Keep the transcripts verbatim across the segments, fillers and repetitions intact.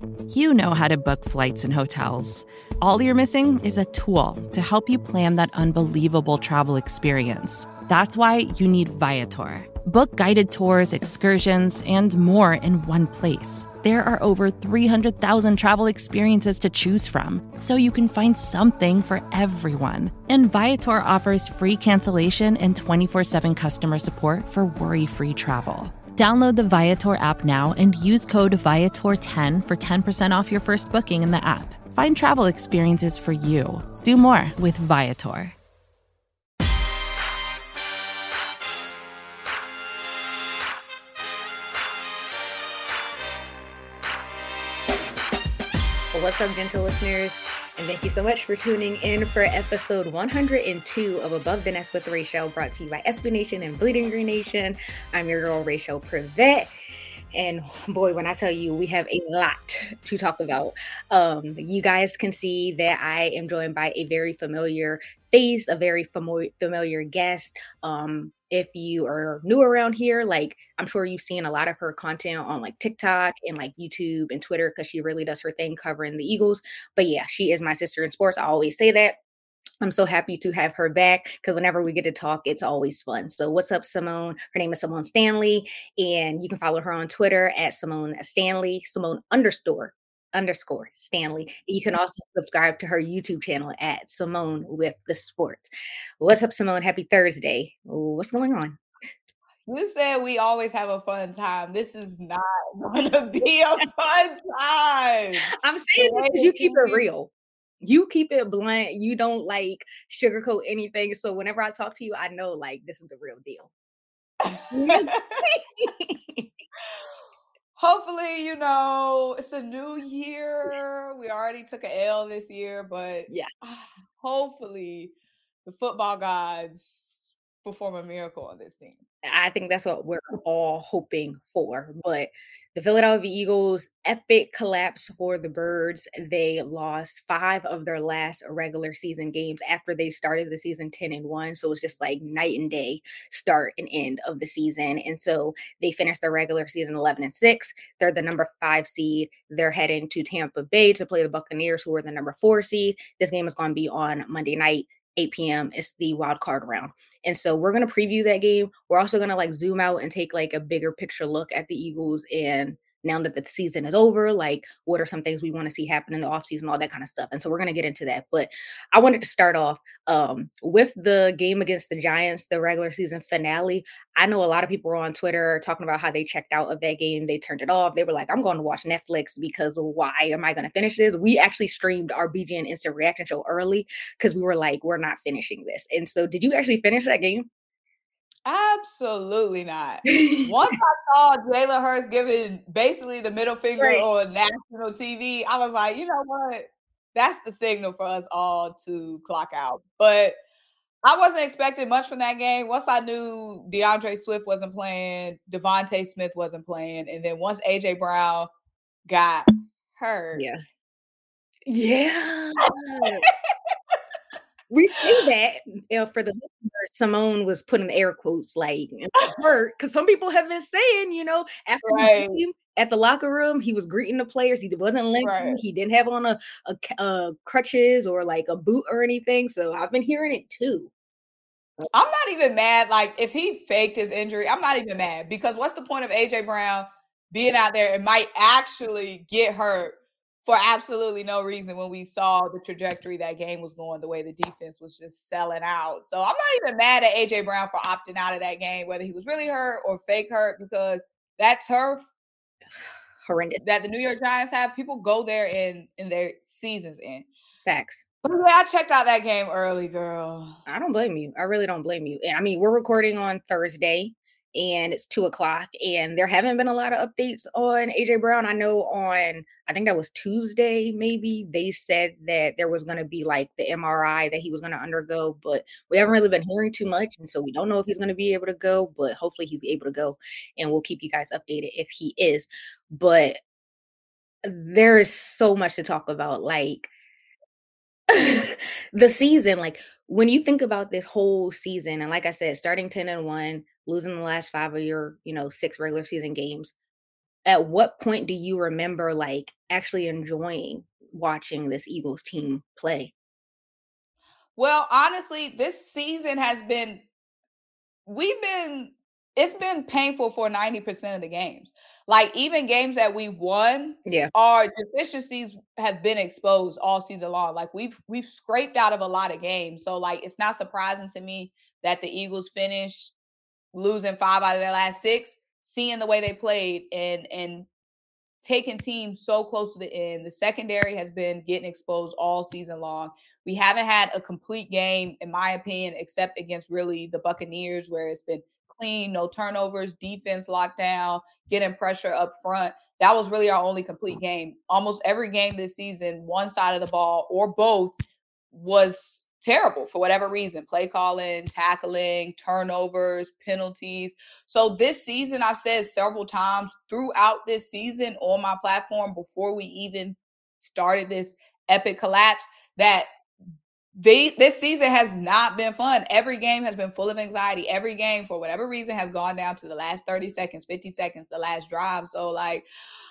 You know how to book flights and hotels. All you're missing is a tool to help you plan that unbelievable travel experience. That's why you need Viator. Book guided tours, excursions, and more in one place. There are over three hundred thousand travel experiences to choose from, so you can find something for everyone. And Viator offers free cancellation and twenty-four seven customer support for worry-free travel. Download the Viator app now and use code Viator ten for ten percent off your first booking in the app. Find travel experiences for you. Do more with Viator. What's up, gentle listeners? And thank you so much for tuning in for episode one hundred two of Above the Nest with Rachel, brought to you by S B Nation and Bleeding Green Nation. I'm your girl, Rachel Privet. And boy, when I tell you, we have a lot to talk about. Um, you guys can see that I am joined by a very familiar face, a very famo- familiar guest. Um, if you are new around here, like I'm sure you've seen a lot of her content on like TikTok and like YouTube and Twitter, because she really does her thing covering the Eagles. But yeah, she is my sister in sports. I always say that. I'm so happy to have her back, because whenever we get to talk, it's always fun. So what's up, Simone? Her name is Simone Stanley, and you can follow her on Twitter at Simone Stanley, Simone underscore underscore Stanley. You can also subscribe to her YouTube channel at Simone with the Sports. What's up, Simone? Happy Thursday. What's going on? You said we always have a fun time. This is not going to be a fun time. I'm saying it because you keep it real. You keep it blunt. You don't like sugarcoat anything. So whenever I talk to you, I know like this is the real deal. Hopefully, you know, it's a new year. We already took an L this year, but yeah, hopefully the football gods perform a miracle on this team. I think that's what we're all hoping for. But the Philadelphia Eagles, epic collapse for the Birds. They lost five of their last regular season games after they started the season ten and one. So it's just like night and day start and end of the season. And so they finished their regular season eleven and six. They're the number five seed. They're heading to Tampa Bay to play the Buccaneers, who are the number four seed. This game is going to be on Monday night, eight p.m. It's the wild card round. And so we're going to preview that game. We're also going to like zoom out and take like a bigger picture look at the Eagles. And now that the season is over, like what are some things we want to see happen in the offseason, all that kind of stuff. And so we're going to get into that. But I wanted to start off um, with the game against the Giants, the regular season finale. I know a lot of people were on Twitter talking about how they checked out of that game. They turned it off. They were like, I'm going to watch Netflix because why am I going to finish this? We actually streamed our B G N Instant Reaction show early because we were like, we're not finishing this. And so did you actually finish that game? Absolutely not. Once I saw Jalen Hurts giving basically the middle finger right on national T V, I was like, you know what? That's the signal for us all to clock out. But I wasn't expecting much from that game. Once I knew DeAndre Swift wasn't playing, Devontae Smith wasn't playing, and then once A J Brown got hurt. Yeah. Yeah. We say that you know, for the listeners, Simone was putting air quotes like hurt, because some people have been saying, you know, after right. the game, at the locker room, he was greeting the players. He wasn't limping. Right. He didn't have on a, a, a crutches or like a boot or anything. So I've been hearing it too. I'm not even mad. Like if he faked his injury, I'm not even mad, because what's the point of A J Brown being out there and might actually get hurt for absolutely no reason when we saw the trajectory that game was going, the way the defense was just selling out. So I'm not even mad at A J Brown for opting out of that game, whether he was really hurt or fake hurt, because that turf horrendous that the New York Giants have, people go there in, in their seasons in. Facts. But yeah, I checked out that game early, girl. I don't blame you. I really don't blame you. I mean, we're recording on Thursday, and it's two o'clock, and there haven't been a lot of updates on A J Brown. I know on, I think that was Tuesday, maybe, they said that there was going to be like the M R I that he was going to undergo, but we haven't really been hearing too much. And so we don't know if he's going to be able to go, but hopefully he's able to go, and we'll keep you guys updated if he is. But there is so much to talk about. Like, the season, like when you think about this whole season, and like I said, starting ten and one, losing the last five of your, you know, six regular season games, at what point do you remember, like, actually enjoying watching this Eagles team play? Well, honestly, this season has been we've been it's been painful for ninety percent of the games. Like, even games that we won, Yeah. our deficiencies have been exposed all season long. Like, we've we've scraped out of a lot of games. So, like, it's not surprising to me that the Eagles finished losing five out of their last six, seeing the way they played and and taking teams so close to the end. The secondary has been getting exposed all season long. We haven't had a complete game, in my opinion, except against really the Buccaneers, where it's been clean, no turnovers, defense locked down, getting pressure up front. That was really our only complete game. Almost every game this season, one side of the ball or both was terrible for whatever reason. Play calling, tackling, turnovers, penalties. So this season, I've said several times throughout this season on my platform before we even started this epic collapse that they this season has not been fun. Every game has been full of anxiety. Every game, for whatever reason, has gone down to the last thirty seconds, fifty seconds, the last drive. So, like,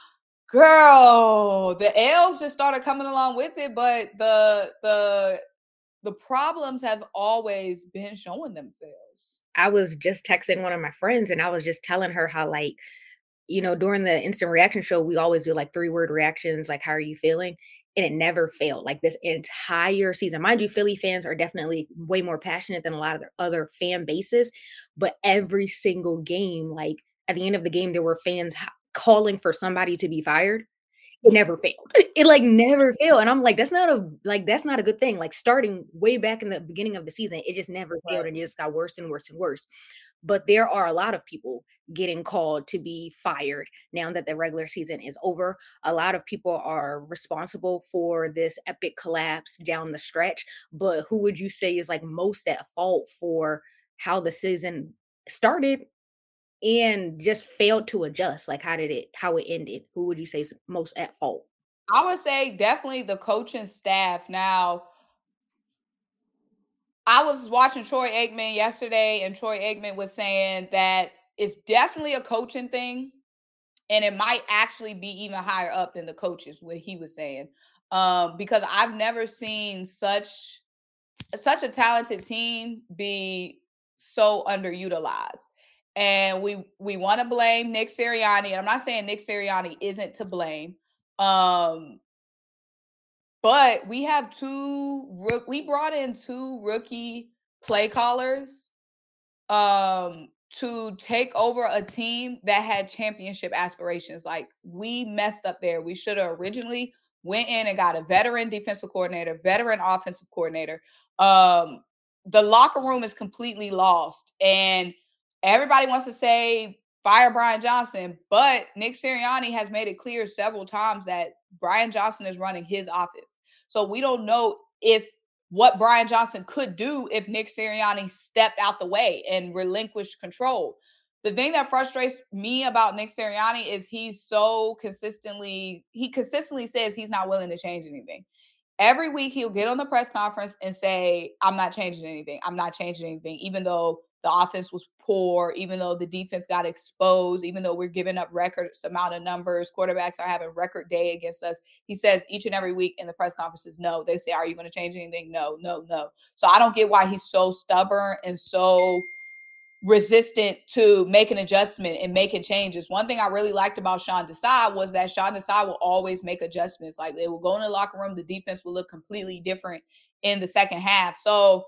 girl, the L's just started coming along with it, but the the the problems have always been showing themselves. I was just texting one of my friends and I was just telling her how, like, you know, during the instant reaction show, we always do like three word reactions, like, how are you feeling? And it never failed. Like, this entire season. Mind you, Philly fans are definitely way more passionate than a lot of their other fan bases. But every single game, like, at the end of the game, there were fans h- calling for somebody to be fired. It never failed. It, like, never failed, and I'm like, "That's not a like, that's not a good thing." Like, starting way back in the beginning of the season, it just never Right. failed, and it just got worse and worse and worse. But there are a lot of people getting called to be fired now that the regular season is over. A lot of people are responsible for this epic collapse down the stretch, but who would you say is, like, most at fault for how the season started and just failed to adjust? Like, how did it how it ended? Who would you say is most at fault? I would say definitely the coaching staff. Now, I was watching Troy Aikman yesterday, and Troy Aikman was saying that it's definitely a coaching thing, and it might actually be even higher up than the coaches, what he was saying. Um, because I've never seen such such a talented team be so underutilized. And we we want to blame Nick Sirianni. And I'm not saying Nick Sirianni isn't to blame. Um, but we have two rook we brought in two rookie play callers um to take over a team that had championship aspirations. Like, we messed up there. We should have originally went in and got a veteran defensive coordinator, veteran offensive coordinator. Um the locker room is completely lost, and everybody wants to say fire Brian Johnson, but Nick Sirianni has made it clear several times that Brian Johnson is running his offense. So we don't know if what Brian Johnson could do if Nick Sirianni stepped out the way and relinquished control. The thing that frustrates me about Nick Sirianni is he's so consistently, he consistently says he's not willing to change anything. Every week he'll get on the press conference and say, I'm not changing anything. I'm not changing anything, even though the offense was poor, even though the defense got exposed, even though we're giving up records amount of numbers, quarterbacks are having record day against us. He says each and every week in the press conferences, no. They say, are you going to change anything? No, no, no. So I don't get why he's so stubborn and so resistant to make an adjustment and making changes. One thing I really liked about Sean Desai was that Sean Desai will always make adjustments. Like, they will go in the locker room, the defense will look completely different in the second half. So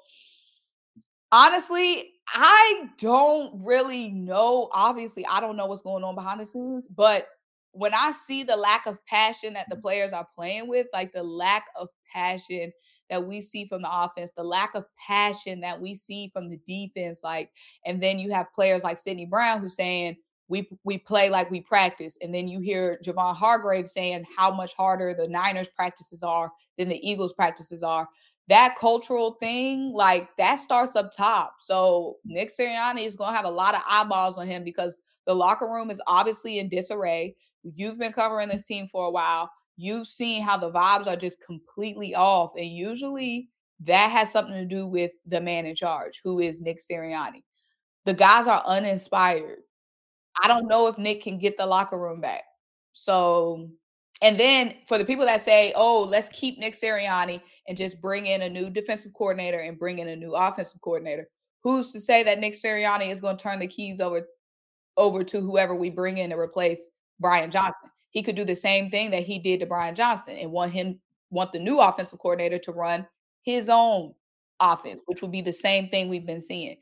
honestly, I don't really know. Obviously, I don't know what's going on behind the scenes, but when I see the lack of passion that the players are playing with, like the lack of passion that we see from the offense, the lack of passion that we see from the defense, like, and then you have players like Sidney Brown who's saying we we play like we practice, and then you hear Javon Hargrave saying how much harder the Niners practices are than the Eagles practices are. That cultural thing, like, that starts up top. So Nick Sirianni is going to have a lot of eyeballs on him because the locker room is obviously in disarray. You've been covering this team for a while. You've seen how the vibes are just completely off. And usually that has something to do with the man in charge, who is Nick Sirianni. The guys are uninspired. I don't know if Nick can get the locker room back. So, and then for the people that say, oh, let's keep Nick Sirianni and just bring in a new defensive coordinator and bring in a new offensive coordinator, who's to say that Nick Sirianni is going to turn the keys over, over to whoever we bring in to replace Brian Johnson? He could do the same thing that he did to Brian Johnson and want him, want the new offensive coordinator to run his own offense, which would be the same thing we've been seeing.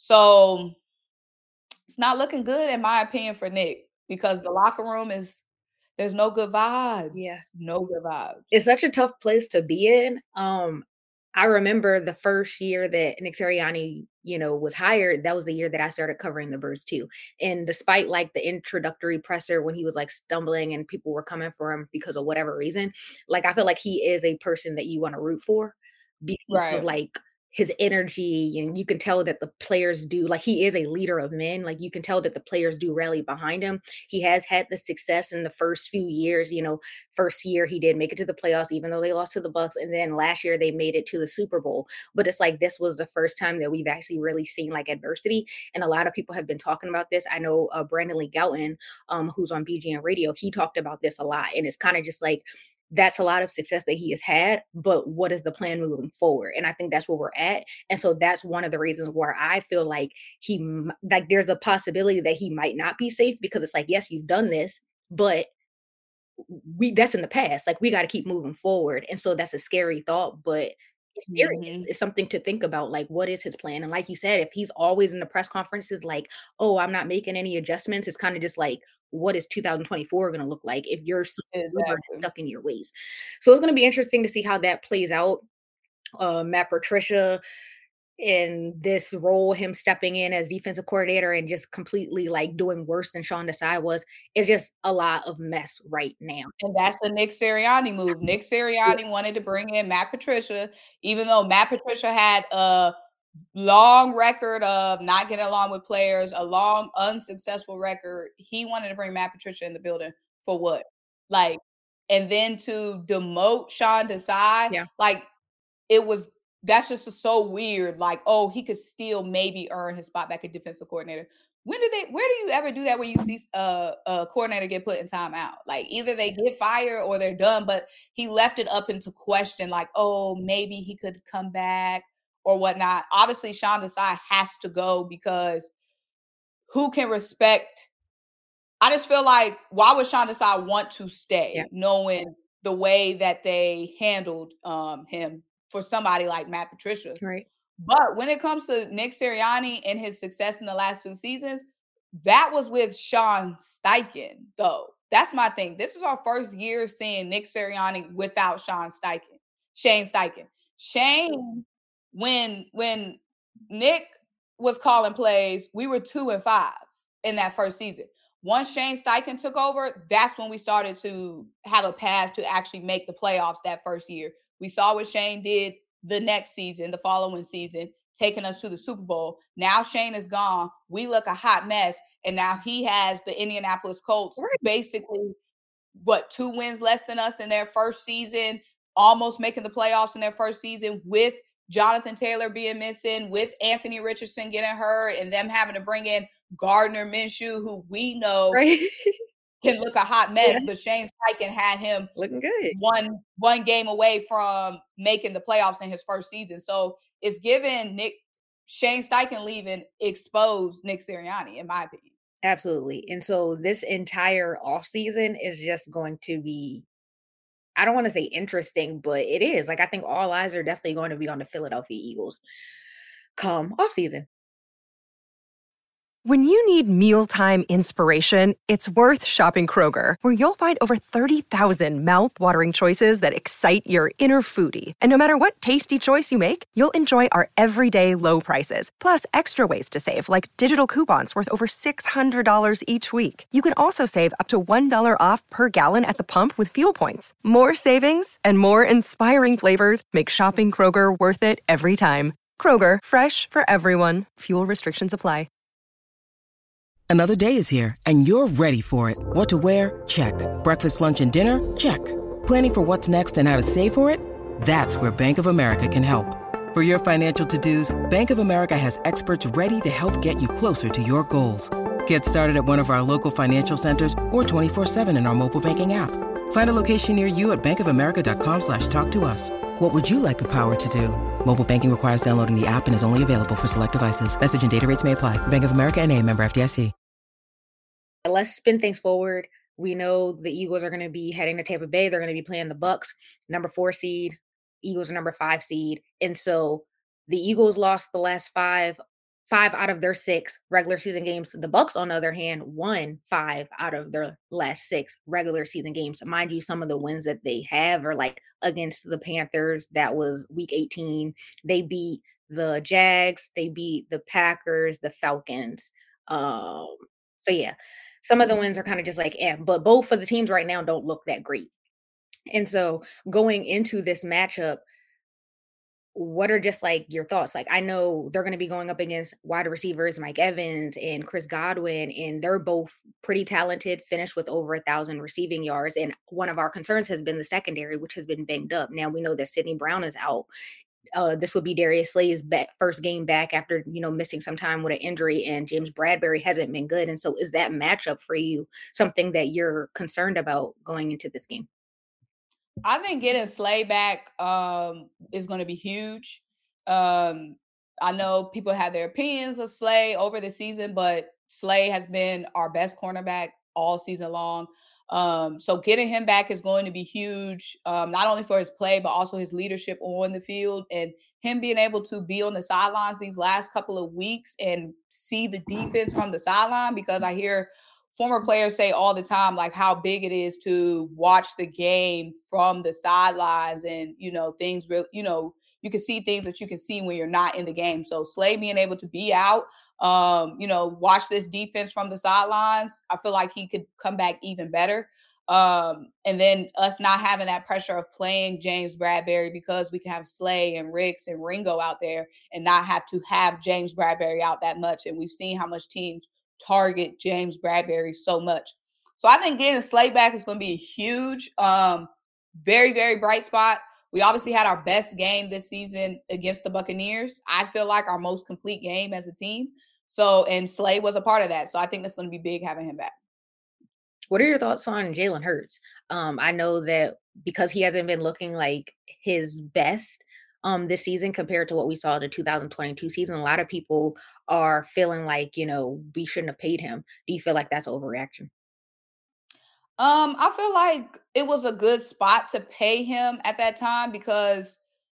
So it's not looking good, in my opinion, for Nick, because the locker room is, there's no good vibes. Yeah. No good vibes. It's such a tough place to be in. Um, I remember the first year that Nick Sirianni, you know, was hired, that was the year that I started covering the Birds too. And despite like the introductory presser when he was like stumbling and people were coming for him because of whatever reason, like I feel like he is a person that you want to root for because Right. of like his energy, and you can tell that the players do, like he is a leader of men. Like you can tell that the players do rally behind him. He has had the success in the first few years, you know, first year he did make it to the playoffs, even though they lost to the Bucks. And then last year they made it to the Super Bowl. But it's like, this was the first time that we've actually really seen like adversity. And a lot of people have been talking about this. I know uh, Brandon Lee Gowton, um, who's on B G N Radio, he talked about this a lot. And it's kind of just like, that's a lot of success that he has had, but what is the plan moving forward? And I think that's where we're at. And so that's one of the reasons where I feel like he, like there's a possibility that he might not be safe, because it's like, yes, you've done this, but we, that's in the past. Like we got to keep moving forward. And so that's a scary thought, but it's scary. Mhm. It's, it's something to think about. Like, what is his plan? And like you said, if he's always in the press conferences, like, oh, I'm not making any adjustments, it's kind of just like, what is two thousand twenty-four going to look like if you're so Exactly. stuck in your ways? So it's going to be interesting to see how that plays out. Uh, Matt Patricia in this role, him stepping in as defensive coordinator and just completely like doing worse than Sean Desai was, it's just a lot of mess right now. And that's a Nick Sirianni move. Nick Sirianni yeah. wanted to bring in Matt Patricia, even though Matt Patricia had a long record of not getting along with players, a long unsuccessful record. He wanted to bring Matt Patricia in the building for what? Like, and then to demote Sean Desai, yeah. like it was, that's just so weird. Like, oh, he could still maybe earn his spot back at defensive coordinator. When do they, where do you ever do that where you see uh, a coordinator get put in timeout? Like either they get fired or they're done, but he left it up into question like, oh, maybe he could come back or whatnot. Obviously, Sean Desai has to go because who can respect? I just feel like, why would Sean Desai want to stay yeah. knowing the way that they handled um, him for somebody like Matt Patricia? Right. But when it comes to Nick Sirianni and his success in the last two seasons, that was with Sean Steichen, though. That's my thing. This is our first year seeing Nick Sirianni without Sean Steichen, Shane Steichen. Shane, when when Nick was calling plays, we were two and five in that first season. Once Shane Steichen took over, that's when we started to have a path to actually make the playoffs that first year. We saw what Shane did the next season, the following season, taking us to the Super Bowl. Now Shane is gone. We look a hot mess. And now he has the Indianapolis Colts right. basically, what, two wins less than us in their first season, almost making the playoffs in their first season with Jonathan Taylor being missing, with Anthony Richardson getting hurt, and them having to bring in Gardner Minshew, who we know right. can look a hot mess, yeah. but Shane Steichen had him looking good, one one game away from making the playoffs in his first season. So it's given Nick Shane Steichen leaving exposed Nick Sirianni, in my opinion. Absolutely. And so this entire offseason is just going to be, I don't want to say interesting, but it is. Like, I think all eyes are definitely going to be on the Philadelphia Eagles come offseason. When you need mealtime inspiration, it's worth shopping Kroger, where you'll find over thirty thousand mouth-watering choices that excite your inner foodie. And no matter what tasty choice you make, you'll enjoy our everyday low prices, plus extra ways to save, like digital coupons worth over six hundred dollars each week. You can also save up to one dollar off per gallon at the pump with fuel points. More savings and more inspiring flavors make shopping Kroger worth it every time. Kroger, fresh for everyone. Fuel restrictions apply. Another day is here, and you're ready for it. What to wear? Check. Breakfast, lunch, and dinner? Check. Planning for what's next and how to save for it? That's where Bank of America can help. For your financial to-dos, Bank of America has experts ready to help get you closer to your goals. Get started at one of our local financial centers or twenty-four seven in our mobile banking app. Find a location near you at bankofamerica.com slash talk to us. What would you like the power to do? Mobile banking requires downloading the app and is only available for select devices. Message and data rates may apply. Bank of America N A, member F D I C. Let's spin things forward. We know the Eagles are going to be heading to Tampa Bay. They're going to be playing the Bucks, number four seed. Eagles are number five seed. And so the Eagles lost the last five, five out of their six regular season games. The Bucks, on the other hand, won five out of their last six regular season games. Mind you, some of the wins that they have are like against the Panthers. That was week eighteen. They beat the Jags. They beat the Packers, the Falcons. Um, so yeah, some of the wins are kind of just like, eh, but both of the teams right now don't look that great. And so going into this matchup, what are just like your thoughts? Like, I know they're going to be going up against wide receivers, Mike Evans and Chris Godwin, and they're both pretty talented, finished with over a thousand receiving yards. And one of our concerns has been the secondary, which has been banged up. Now we know that Sidney Brown is out. Uh, this would be Darius Slay's back, first game back after, you know, missing some time with an injury, and James Bradbury hasn't been good. And so is that matchup for you something that you're concerned about going into this game? I think getting Slay back um, is going to be huge. Um, I know people have their opinions of Slay over the season, but Slay has been our best cornerback all season long. Um, so getting him back is going to be huge, um, not only for his play, but also his leadership on the field, and him being able to be on the sidelines these last couple of weeks and see the defense from the sideline, because I hear former players say all the time, like, how big it is to watch the game from the sidelines, and, you know, things real, you know, you can see things that you can see when you're not in the game. So Slay being able to be out, um, you know, watch this defense from the sidelines, I feel like he could come back even better. Um, and then us not having that pressure of playing James Bradbury, because we can have Slay and Ricks and Ringo out there and not have to have James Bradbury out that much. And we've seen how much teams target James Bradbury so much. So I think getting Slay back is going to be huge. Um, very, very bright spot. We obviously had our best game this season against the Buccaneers. I feel like our most complete game as a team. So, and Slay was a part of that. So I think that's going to be big having him back. What are your thoughts on Jalen Hurts? Um, I know that because he hasn't been looking like his best um, this season compared to what we saw in the two thousand twenty-two season, a lot of people are feeling like, you know, we shouldn't have paid him. Do you feel like that's overreaction? Um, I feel like it was a good spot to pay him at that time, because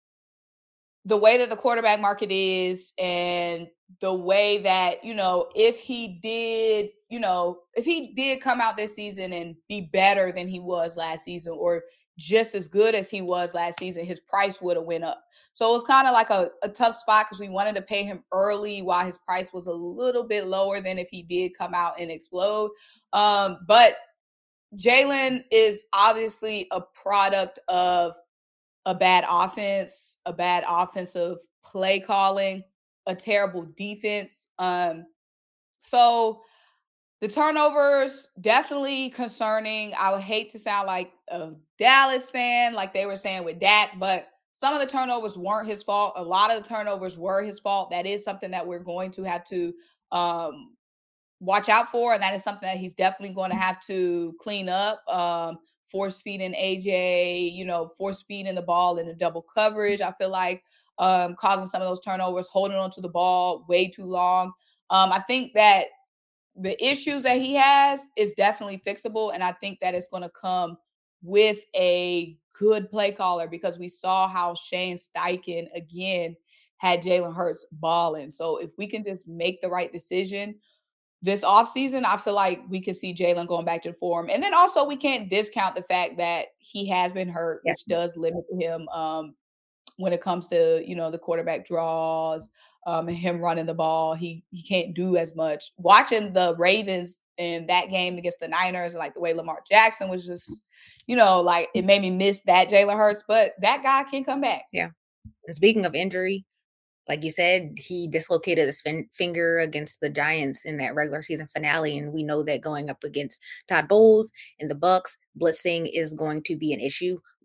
the way that the quarterback market is, and the way that, you know, if he did, you know, if he did come out this season and be better than he was last season, or just as good as he was last season, his price would have went up. So it was kind of like a, a tough spot, because we wanted to pay him early while his price was a little bit lower than if he did come out and explode. Um, but Jalen is obviously a product of a bad offense, a bad offensive play calling, a terrible defense. Um, so the turnovers, definitely concerning. I would hate to sound like a Dallas fan, like they were saying with Dak, but some of the turnovers weren't his fault. A lot of the turnovers were his fault. That is something that we're going to have to um, watch out for. And that is something that he's definitely going to have to clean up. Um, force feeding A J, you know, force feeding the ball in a double coverage, I feel like, um, causing some of those turnovers, holding on to the ball way too long. Um, I think that the issues that he has is definitely fixable. And I think that it's going to come with a good play caller, because we saw how Shane Steichen, again, had Jalen Hurts balling. So if we can just make the right decision this offseason, I feel like we could see Jalen going back to form. And then also, we can't discount the fact that he has been hurt, Yeah. which does limit him um, when it comes to, you know, the quarterback draws um, and him running the ball. He he can't do as much. Watching the Ravens in that game against the Niners, like the way Lamar Jackson was just, you know, like it made me miss that Jalen Hurts, but that guy can come back. Yeah. And speaking of injury, like you said, he dislocated his fin- finger against the Giants in that regular season finale, and we know that going up against Todd Bowles and the Bucks, blitzing is going to be an issue.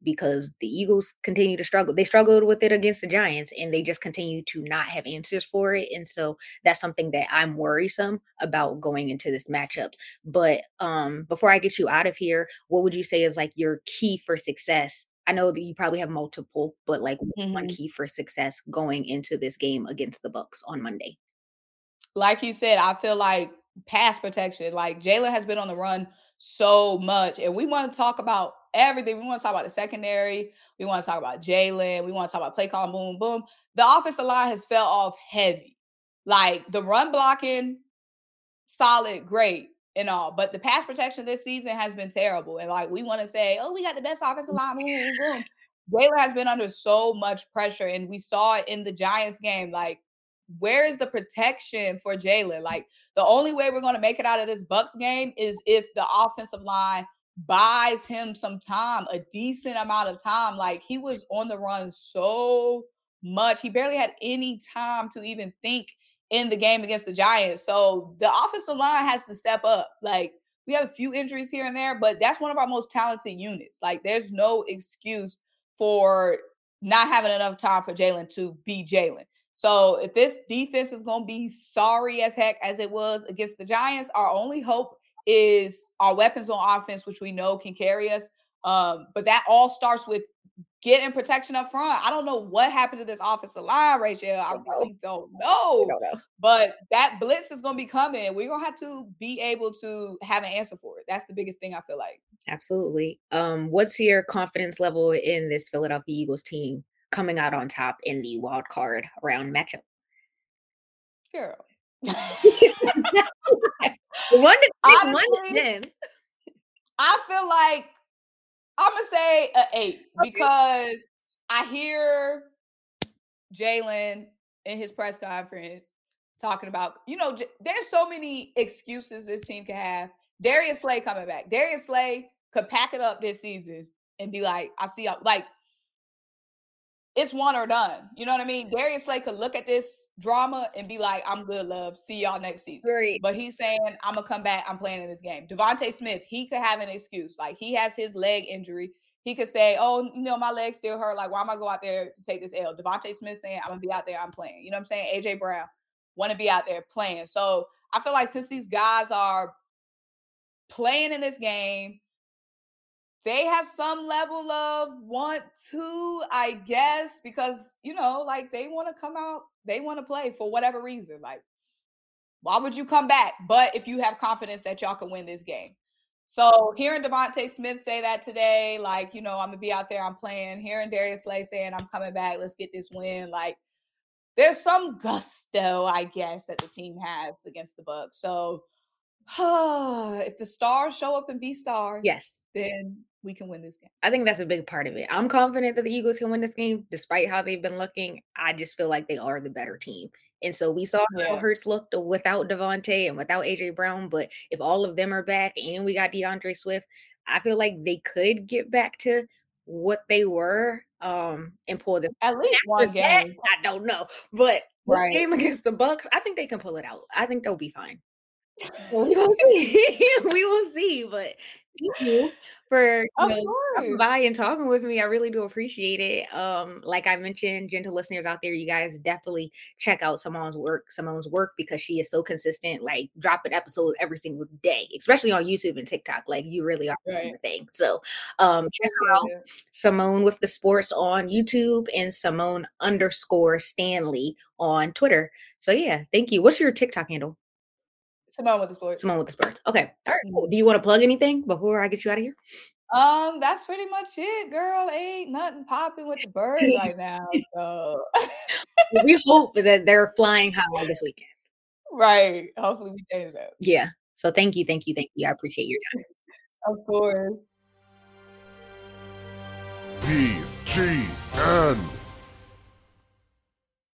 because the Eagles continue to struggle. They struggled with it against the Giants, and they just continue to not have answers for it. And so that's something that I'm worrisome about going into this matchup. But um, before I get you out of here, what would you say is like your key for success? I know that you probably have multiple, but like what's one Mhm. key for success going into this game against the Bucks on Monday? Like you said, I feel like pass protection. Like Jalen has been on the run so much, and we want to talk about everything. We want to talk about the secondary. We want to talk about Jalen. We want to talk about play call, boom, boom. The offensive line has fell off heavy. Like the run blocking, solid, great, and all, but the pass protection this season has been terrible. And like we want to say, oh, we got the best offensive line, boom, boom, boom. Jalen has been under so much pressure, and we saw it in the Giants game. Like, where is the protection for Jalen? Like, the only way we're going to make it out of this Bucks game is if the offensive line buys him some time, a decent amount of time. Like, he was on the run so much. He barely had any time to even think in the game against the Giants. So the offensive line has to step up. Like, we have a few injuries here and there, but that's one of our most talented units. Like, there's no excuse for not having enough time for Jalen to be Jalen. So if this defense is going to be sorry as heck as it was against the Giants, our only hope is our weapons on offense, which we know can carry us. Um, but that all starts with getting protection up front. I don't know what happened to this offensive line, Rachel. I really don't know. I don't know. But that blitz is going to be coming. We're going to have to be able to have an answer for it. That's the biggest thing I feel like. Absolutely. Um, what's your confidence level in this Philadelphia Eagles team coming out on top in the wild card round matchup? Girl. one to ten, one to Honestly, ten. I feel like I'm gonna say an eight Okay. because I hear Jalen in his press conference talking about, you know, J- there's so many excuses this team can have. Darius Slay coming back. Darius Slay could pack it up this season and be like, I see y'all. Like, it's one or done. You know what I mean? Darius Slay could look at this drama and be like, I'm good, love. See y'all next season. Right. But he's saying, I'm going to come back. I'm playing in this game. Devontae Smith, he could have an excuse. Like, he has his leg injury. He could say, oh, you know, my leg still hurt. Like, why am I go out there to take this L? Devontae Smith saying, I'm going to be out there. I'm playing. You know what I'm saying? A J Brown want to be out there playing. So I feel like since these guys are playing in this game, they have some level of want to, I guess, because, you know, like they want to come out, they want to play for whatever reason. Like, why would you come back? But if you have confidence that y'all can win this game. So hearing Devontae Smith say that today, like, you know, I'm going to be out there, I'm playing. Hearing Darius Slay saying, I'm coming back, let's get this win. Like, there's some gusto, I guess, that the team has against the Bucks. So if the stars show up and be stars, Yes. then we can win this game. I think that's a big part of it. I'm confident that the Eagles can win this game, despite how they've been looking. I just feel like they are the better team. And so we saw how Yeah. Hurts looked without Devontae and without A J Brown. But if all of them are back and we got DeAndre Swift, I feel like they could get back to what they were um, and pull this. At least After one that, game. I don't know. But this Right. game against the Bucks, I think they can pull it out. I think they'll be fine. Well, we will see. We will see. But thank you for you Of know, stopping course. by and talking with me. I really do appreciate it. Um, like I mentioned, gentle listeners out there, you guys definitely check out Simone's work, Simone's work, because she is so consistent, like dropping episodes every single day, especially on YouTube and TikTok. Like you really are doing Right. your thing. So um check her out. Yeah. Simone with the Sports on YouTube and Simone underscore Stanley on Twitter. So yeah, thank you. What's your TikTok handle? Simone with the Sports. Simone with the Sports. Okay. All right. Cool. Mhm. Do you want to plug anything before I get you out of here? Um, that's pretty much it, girl. Ain't nothing popping with the birds right now. So We hope that they're flying high this weekend. right. Hopefully we change that. Yeah. So thank you, thank you, thank you. I appreciate your time. Of course. P G N